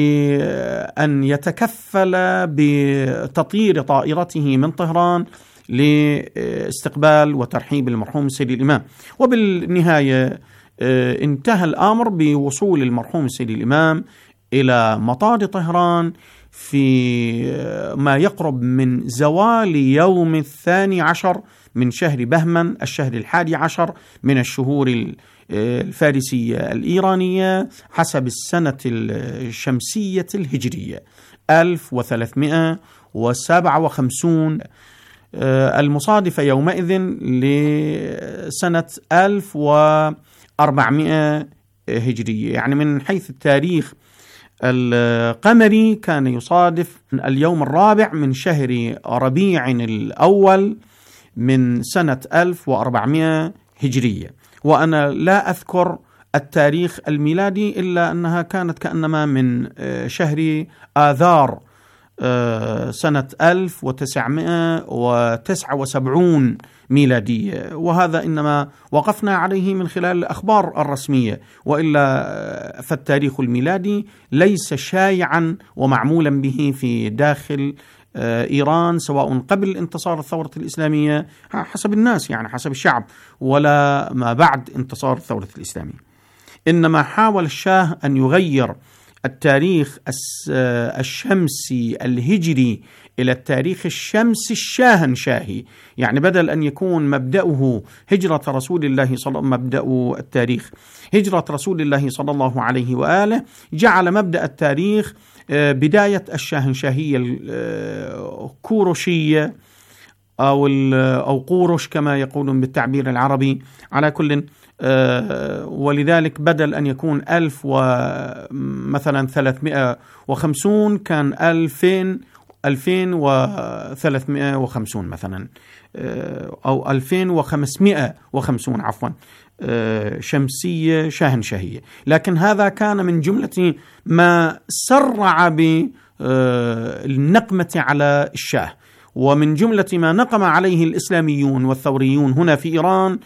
لأن يتكفل بتطيير طائرته من طهران لاستقبال وترحيب المرحوم سيدي الإمام. وبالنهاية انتهى الأمر بوصول المرحوم سيدي الإمام إلى مطار طهران في ما يقرب من زوال يوم الثاني عشر من شهر بهمن، الشهر الحادي عشر من الشهور الفارسية الإيرانية حسب السنة الشمسية الهجرية ألف وثلاثمائة وسبعة وخمسين، المصادفة يومئذ لسنة ألف وأربعمائة هجرية. يعني من حيث التاريخ القمري كان يصادف اليوم الرابع من شهر ربيع الأول من سنة ألف وأربعمائة هجرية. وأنا لا أذكر التاريخ الميلادي إلا أنها كانت كأنما من شهر آذار سنة ألف وتسعمائة وتسعة وسبعين ميلادية، وهذا إنما وقفنا عليه من خلال الأخبار الرسمية، وإلا فالتاريخ الميلادي ليس شائعا ومعمولا به في داخل إيران سواء قبل انتصار الثورة الإسلامية حسب الناس، يعني حسب الشعب، ولا ما بعد انتصار الثورة الإسلامية. إنما حاول الشاه أن يغير التاريخ الشمسي الهجري إلى التاريخ الشمسي الشاهنشاهي، يعني بدل أن يكون مبدأه هجرة رسول الله صلى مبدأ التاريخ هجرة رسول الله صلى الله عليه وآله، جعل مبدأ التاريخ بداية الشاهنشاهية الكوروشية أو أو قورش كما يقولون بالتعبير العربي. على كل ولذلك بدل أن يكون ألف ومثلا ثلاثمائة وخمسون كان ألفين ألفين وثلاثمائة وخمسون مثلا، أو ألفين وخمسمائة وخمسون عفوا شمسية شاهنشاهية. لكن هذا كان من جملة ما سرع بالنقمة على الشاه، ومن جملة ما نقم عليه الإسلاميون والثوريون هنا في إيران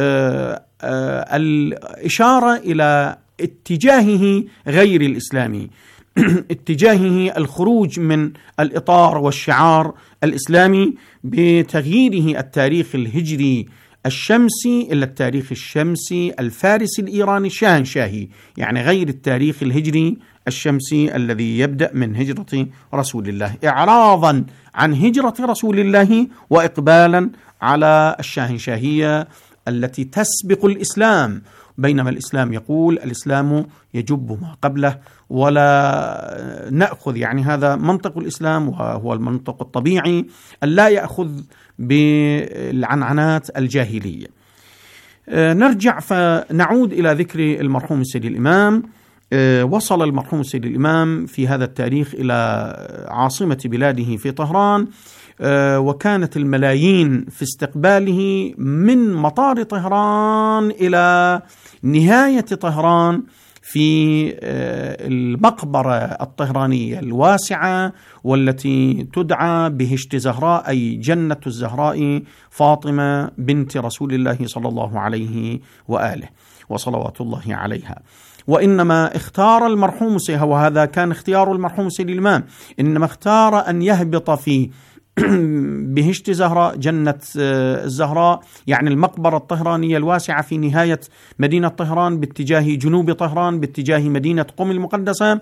الإشارة إلى اتجاهه غير الإسلامي، اتجاهه الخروج من الإطار والشعار الإسلامي بتغييره التاريخ الهجري الشمسي إلى التاريخ الشمسي الفارسي الإيراني الشاهنشاهي، يعني غير التاريخ الهجري الشمسي الذي يبدأ من هجرة رسول الله، إعراضا عن هجرة رسول الله وإقبالا على الشاهنشاهية التي تسبق الإسلام، بينما الإسلام يقول الإسلام يجب ما قبله ولا نأخذ، يعني هذا منطق الإسلام وهو المنطق الطبيعي ألا يأخذ بالعنعنات الجاهلية. نرجع فنعود إلى ذكر المرحوم سيدي الإمام. وصل المرحوم سيدي الإمام في هذا التاريخ إلى عاصمة بلاده في طهران، وكانت الملايين في استقباله من مطار طهران إلى نهاية طهران في المقبرة الطهرانية الواسعة والتي تدعى بهشت زهراء، أي جنة الزهراء فاطمة بنت رسول الله صلى الله عليه وآله وصلوات الله عليها. وإنما اختار المرحوم سيها، وهذا كان اختيار المرحوم سيدي الإمام، إنما اختار أن يهبط في بهشت زهراء جنة الزهراء، يعني المقبرة الطهرانية الواسعة في نهاية مدينة طهران باتجاه جنوب طهران باتجاه مدينة قم المقدسة،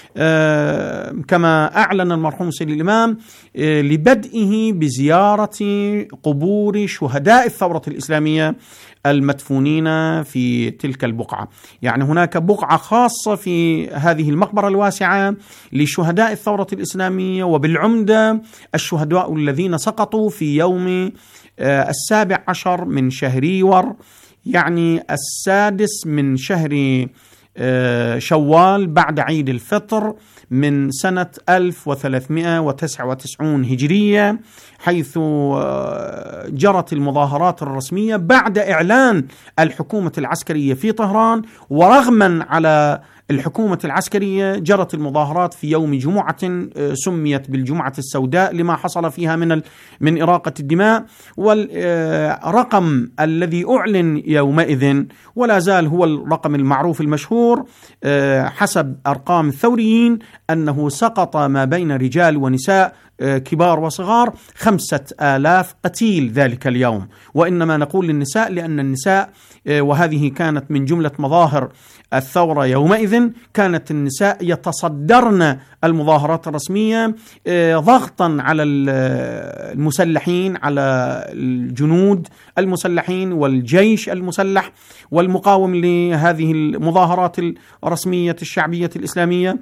كما أعلن المرحوم سيدي الإمام لبدئه بزيارة قبور شهداء الثورة الإسلامية المدفونين في تلك البقعة. يعني هناك بقعة خاصة في هذه المقبرة الواسعة لشهداء الثورة الإسلامية، وبالعمدة الشهداء الذين سقطوا في يوم السابع عشر من شهر يور، يعني السادس من شهر شوال بعد عيد الفطر من سنة ألف وثلاثمائة وتسعة وتسعين هجرية، حيث جرت المظاهرات الرسمية بعد إعلان الحكومة العسكرية في طهران، ورغما على الحكومة العسكرية جرت المظاهرات في يوم جمعة سميت بالجمعة السوداء لما حصل فيها من من إراقة الدماء. والرقم الذي أعلن يومئذ ولا زال هو الرقم المعروف المشهور حسب أرقام الثوريين أنه سقط ما بين رجال ونساء كبار وصغار خمسة آلاف قتيل ذلك اليوم. وإنما نقول للنساء لأن النساء، وهذه كانت من جملة مظاهر الثورة يومئذ، كانت النساء يتصدرن المظاهرات الرسمية ضغطا على المسلحين، على الجنود المسلحين والجيش المسلح والمقاوم لهذه المظاهرات الرسمية الشعبية الإسلامية،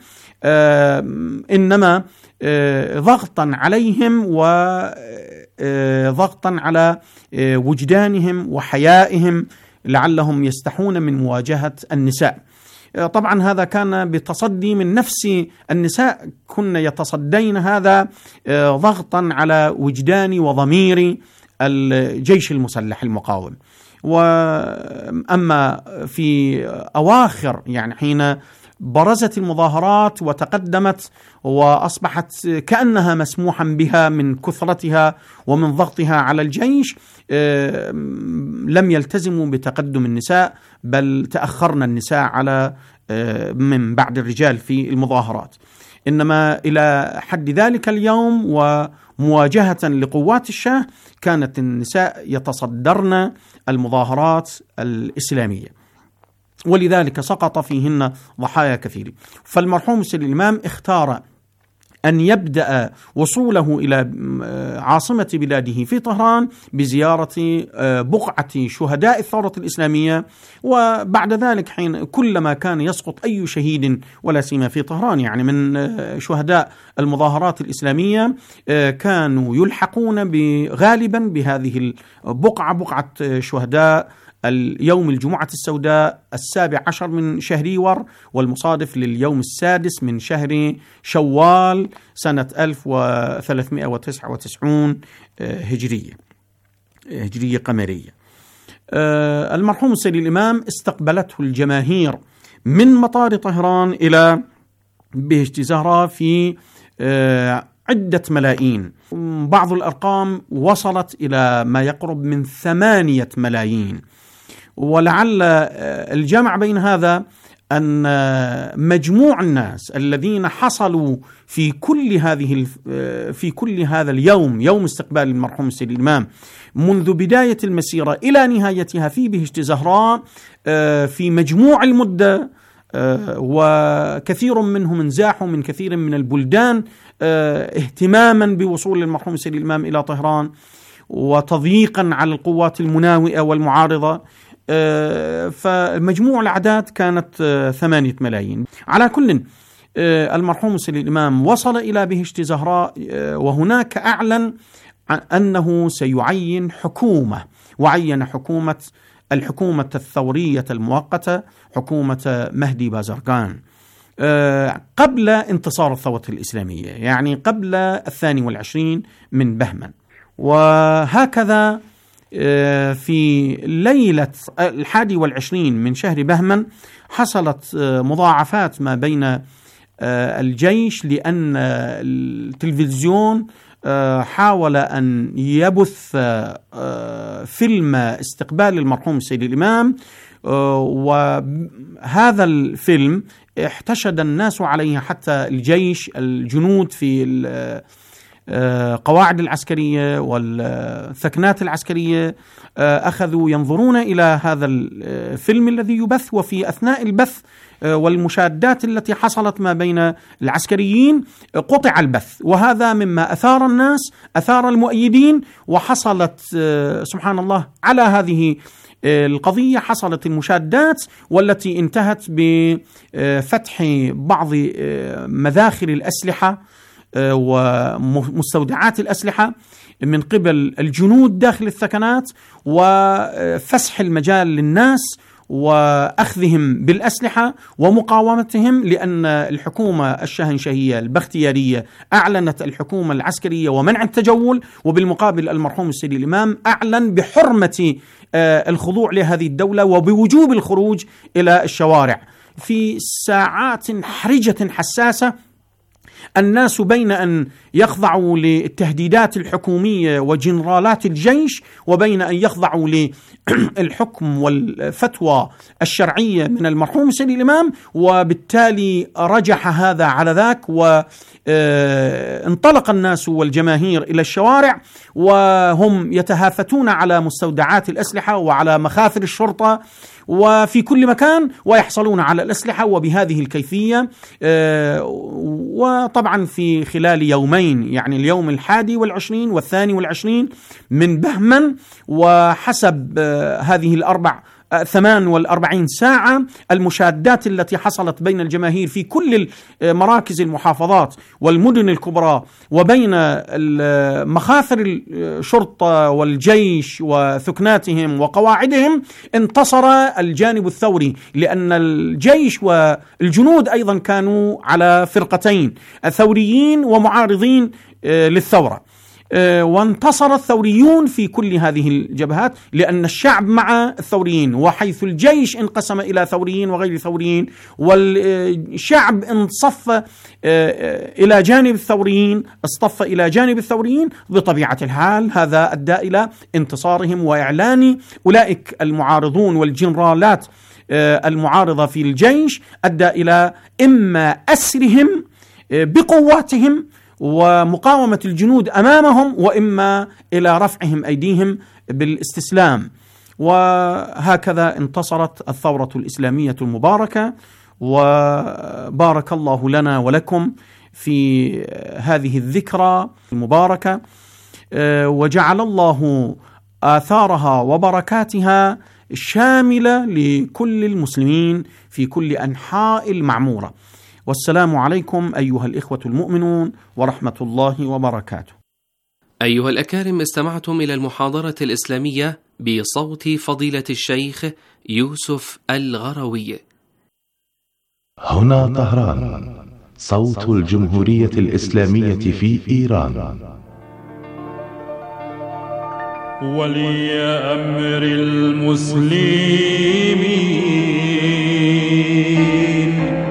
إنما ضغطا عليهم وضغطا على وجدانهم وحيائهم لعلهم يستحون من مواجهة النساء. طبعا هذا كان بتصدي من نفس النساء، كن يتصدين هذا ضغطا على وجدان وضمير الجيش المسلح المقاوم. وأما في أواخر يعني حين برزت المظاهرات وتقدمت وأصبحت كأنها مسموحا بها من كثرتها ومن ضغطها على الجيش، لم يلتزموا بتقدم النساء، بل تأخرنا النساء على من بعد الرجال في المظاهرات. إنما إلى حد ذلك اليوم ومواجهة لقوات الشاه كانت النساء يتصدرن المظاهرات الإسلامية، ولذلك سقط فيهن ضحايا كثير. فالمرحوم سيد الإمام اختار أن يبدأ وصوله إلى عاصمة بلاده في طهران بزيارة بقعة شهداء الثورة الإسلامية، وبعد ذلك حين كلما كان يسقط أي شهيد ولا سيما في طهران يعني من شهداء المظاهرات الإسلامية كانوا يلحقون غالبا بهذه البقعة، بقعة شهداء اليوم الجمعة السوداء السابع عشر من شهر يور، والمصادف لليوم السادس من شهر شوال سنة ألف وثلاثمائة وتسعة وتسعين هجرية هجرية قمرية. المرحوم السيد الإمام استقبلته الجماهير من مطار طهران إلى بهشت زهرة في عدة ملايين، بعض الأرقام وصلت إلى ما يقرب من ثمانية ملايين. ولعل الجمع بين هذا أن مجموع الناس الذين حصلوا في كل هذه في كل هذا اليوم، يوم استقبال المرحوم السيد الإمام، منذ بداية المسيرة إلى نهايتها في بهشت زهراء في مجموع المدة، وكثير منهم انزاحوا من كثير من البلدان اهتماما بوصول المرحوم السيد الإمام إلى طهران وتضييقا على القوات المناوئة والمعارضة. فمجموع الأعداد كانت ثمانية ملايين. على كل، المرحوم السيد الإمام وصل إلى بهشت زهراء، وهناك أعلن أنه سيعين حكومة، وعين حكومة الحكومة الثورية المؤقتة، حكومة مهدي بازرقان، قبل انتصار الثورة الإسلامية، يعني قبل الثاني والعشرين من بهمن. وهكذا في ليلة الحادي والعشرين من شهر بهمن حصلت مضاعفات ما بين الجيش، لأن التلفزيون حاول أن يبث فيلم استقبال المرحوم السيد الإمام، وهذا الفيلم احتشد الناس عليه، حتى الجيش الجنود في القواعد العسكرية والثكنات العسكرية أخذوا ينظرون إلى هذا الفيلم الذي يبث، وفي أثناء البث والمشادات التي حصلت ما بين العسكريين قطع البث، وهذا مما أثار الناس، أثار المؤيدين، وحصلت سبحان الله على هذه القضية حصلت المشادات، والتي انتهت بفتح بعض مذاخر الأسلحة ومستودعات الأسلحة من قبل الجنود داخل الثكنات، وفسح المجال للناس وأخذهم بالأسلحة ومقاومتهم، لأن الحكومة الشاهنشاهية البختيارية أعلنت الحكومة العسكرية ومنع التجول، وبالمقابل المرحوم السيد الإمام أعلن بحرمة الخضوع لهذه الدولة وبوجوب الخروج إلى الشوارع. في ساعات حرجة حساسة الناس بين أن يخضعوا للتهديدات الحكومية وجنرالات الجيش وبين أن يخضعوا للحكم والفتوى الشرعية من المرحوم السيد الإمام، وبالتالي رجح هذا على ذاك وانطلق الناس والجماهير إلى الشوارع وهم يتهافتون على مستودعات الأسلحة وعلى مخاثر الشرطة وفي كل مكان ويحصلون على الأسلحة وبهذه الكيفية. وطبعا في خلال يومين، يعني اليوم الحادي والعشرين والثاني والعشرين من بهمن، وحسب هذه الأربع ثمان والأربعين ساعة المشادات التي حصلت بين الجماهير في كل مراكز المحافظات والمدن الكبرى وبين مخاثر الشرطة والجيش وثكناتهم وقواعدهم، انتصر الجانب الثوري، لأن الجيش والجنود أيضا كانوا على فرقتين، ثوريين ومعارضين للثورة، وانتصر الثوريون في كل هذه الجبهات لأن الشعب مع الثوريين، وحيث الجيش انقسم إلى ثوريين وغير ثوريين والشعب انصف إلى جانب الثوريين اصطف إلى جانب الثوريين، بطبيعة الحال هذا أدى إلى انتصارهم وإعلان أولئك المعارضون والجنرالات المعارضة في الجيش، أدى إلى إما أسرهم بقواتهم ومقاومة الجنود أمامهم، وإما إلى رفعهم أيديهم بالاستسلام. وهكذا انتصرت الثورة الإسلامية المباركة، وبارك الله لنا ولكم في هذه الذكرى المباركة، وجعل الله آثارها وبركاتها شاملة لكل المسلمين في كل أنحاء المعمورة. والسلام عليكم أيها الإخوة المؤمنون ورحمة الله وبركاته. أيها الأكارم، استمعتم إلى المحاضرة الإسلامية بصوت فضيلة الشيخ يوسف الغروي. هنا طهران، صوت الجمهورية الإسلامية في إيران. ولي أمر المسلمين،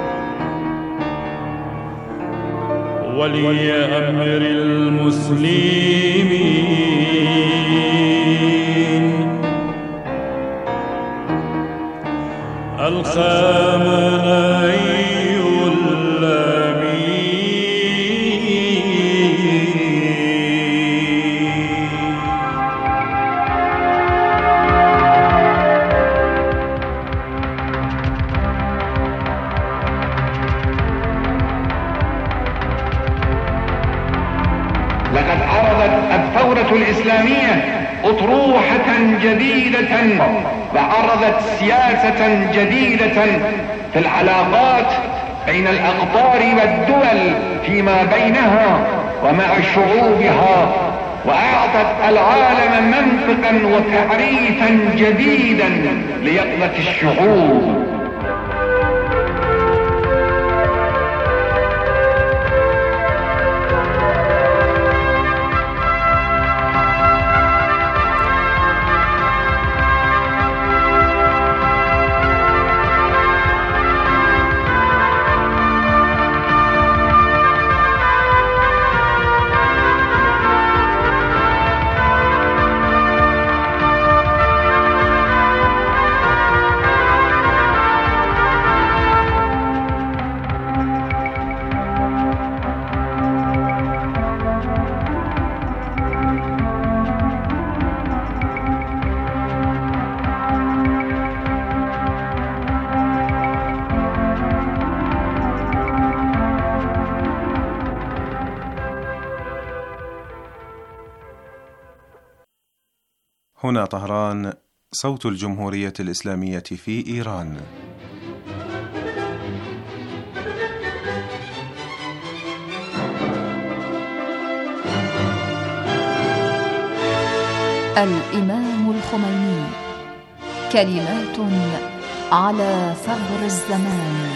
ولي أمر المسلمين، الخامنئي الإسلامية أطروحة جديدة، وعرضت سياسة جديدة في العلاقات بين الأقطار والدول فيما بينها ومع شعوبها، وأعطت العالم منطقا وتعريفا جديدا ليقظة الشعوب. هنا طهران، صوت الجمهورية الإسلامية في إيران. الإمام الخميني كلمات على ثغر الزمان.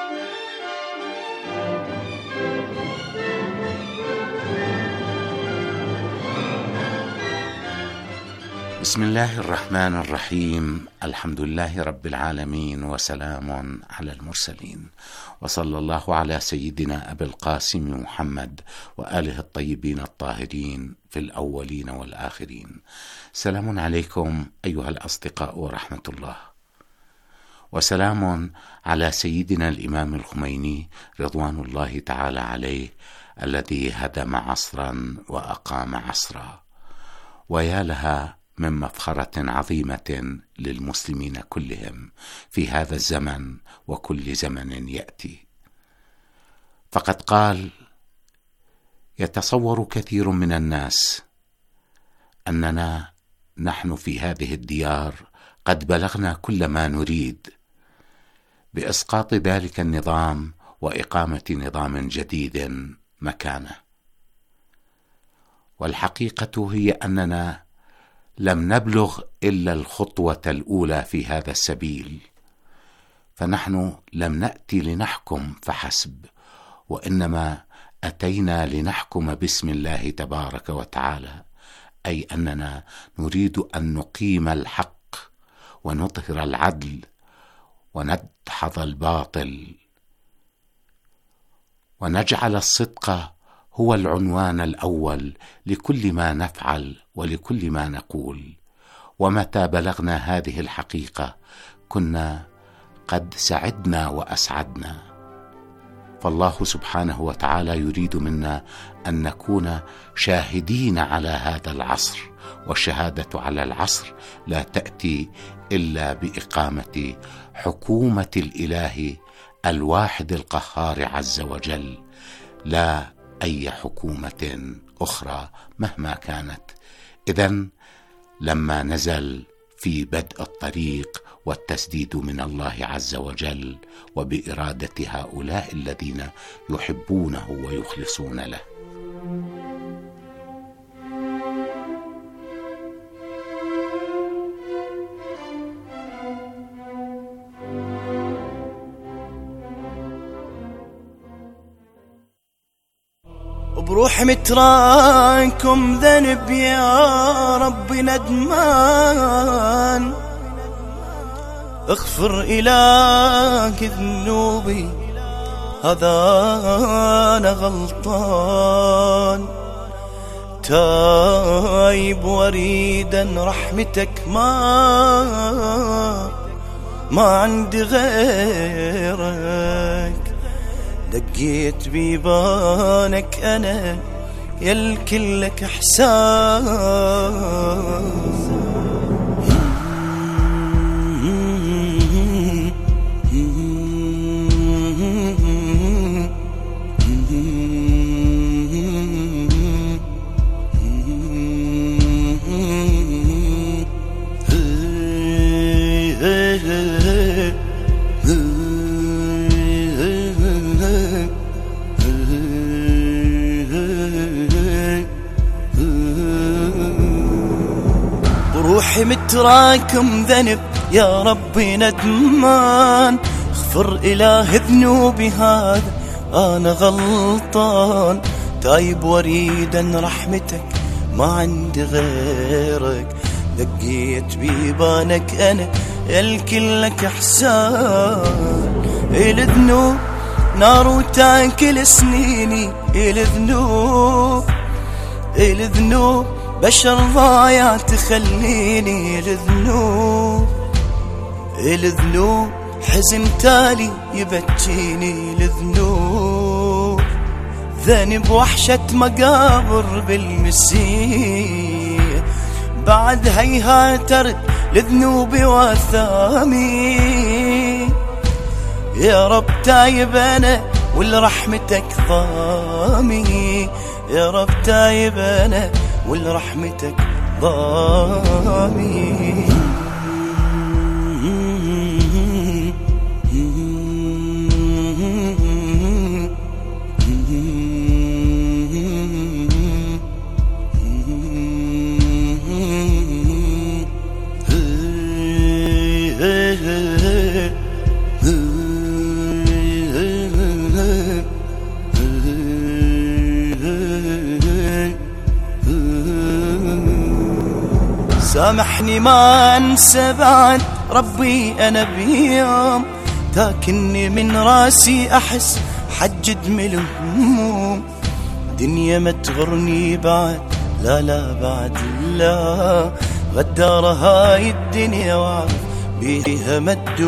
بسم الله الرحمن الرحيم. الحمد لله رب العالمين، وسلام على المرسلين، وصلى الله على سيدنا أبي القاسم محمد وآله الطيبين الطاهرين في الأولين والآخرين. سلام عليكم أيها الأصدقاء ورحمة الله، وسلام على سيدنا الإمام الخميني رضوان الله تعالى عليه، الذي هدم عصرا وأقام عصرا، ويا لها من مفخرة عظيمة للمسلمين كلهم في هذا الزمن وكل زمن يأتي. فقد قال: يتصور كثير من الناس أننا نحن في هذه الديار قد بلغنا كل ما نريد بإسقاط ذلك النظام وإقامة نظام جديد مكانه، والحقيقة هي أننا لم نبلغ إلا الخطوة الأولى في هذا السبيل، فنحن لم نأتي لنحكم فحسب، وإنما أتينا لنحكم باسم الله تبارك وتعالى، أي أننا نريد أن نقيم الحق ونظهر العدل وندحض الباطل، ونجعل الصدق هو العنوان الأول لكل ما نفعل ولكل ما نقول. ومتى بلغنا هذه الحقيقة كنا قد سعدنا وأسعدنا. فالله سبحانه وتعالى يريد منا أن نكون شاهدين على هذا العصر، والشهادة على العصر لا تأتي إلا بإقامة حكومة الإله الواحد القهار عز وجل، لا أي حكومة أخرى مهما كانت. إذن لما نزل في بدء الطريق والتسديد من الله عز وجل وبإرادة هؤلاء الذين يحبونه ويخلصون له، بروح متراكم ذنب يا رب ندمان، اغفر إلهك ذنوبي هذا أنا غلطان، تايب وريدا رحمتك ما ما عندي غيرك، دقيت بيبانك أنا يالكل لك إحساس. روحي متراكم ذنب يا ربي ندمان، اغفر إله ذنوبي هذا أنا غلطان، تايب وريدا رحمتك ما عندي غيرك، دقيت بيبانك أنا الكل لك إحسان. الذنوب نار وتاكل سنيني، الذنوب الذنوب بشر ضايع تخليني، الذنوب الذنوب حزن تالي يبكيني، الذنوب ذنب وحشة مقابر بالمسيح، بعد هيهات ترد لذنوبي وثامي، يا رب تايب أنا والرحمتك ضامي، يا رب تايب أنا والرحمتك ضامي. سامحني ما انسى بعد ربي انا بيوم تاكني من راسي احس حجد من الهموم دنيا ما تغرني بعد لا لا بعد لا غدارة هاي الدنيا واعرف بيها مد